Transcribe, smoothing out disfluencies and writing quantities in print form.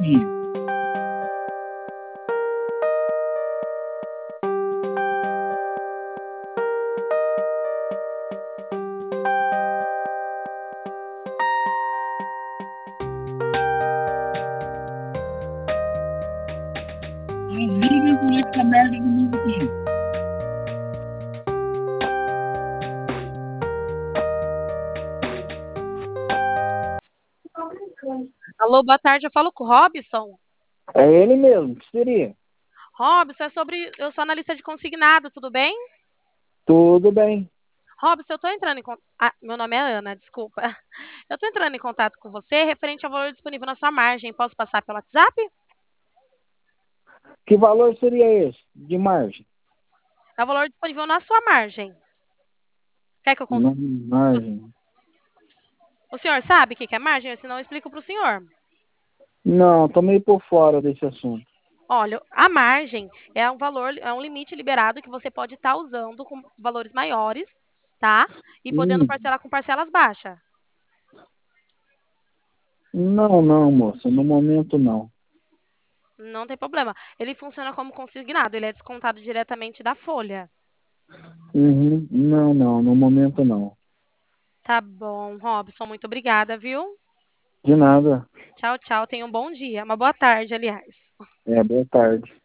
Sim. Desliga com essa merda do mundo aqui. Alô, boa tarde. Eu falo com o Robson. É ele mesmo, que seria? Robson, é sobre. Eu sou analista de consignado, tudo bem? Tudo bem. Robson, eu tô entrando em contato. Meu nome é Ana, desculpa. Eu tô entrando em contato com você referente ao valor disponível na sua margem. Posso passar pelo WhatsApp? Que valor seria esse de margem? É o valor disponível na sua margem. Quer que eu conte? Na margem. O senhor sabe o que é margem? Senão eu explico para o senhor. Não, tô meio por fora desse assunto. Olha, a margem é um valor, é um limite liberado que você pode estar usando com valores maiores, tá? E podendo Hum, parcelar com parcelas baixas. não, não, moça, no momento não. Não tem problema. Ele funciona como consignado, ele é descontado diretamente da folha. Uhum, não, não, no momento não. Tá bom, Robson, muito obrigada, viu? De nada. Tchau, tchau. Tenha um bom dia. Uma boa tarde, aliás. É, boa tarde.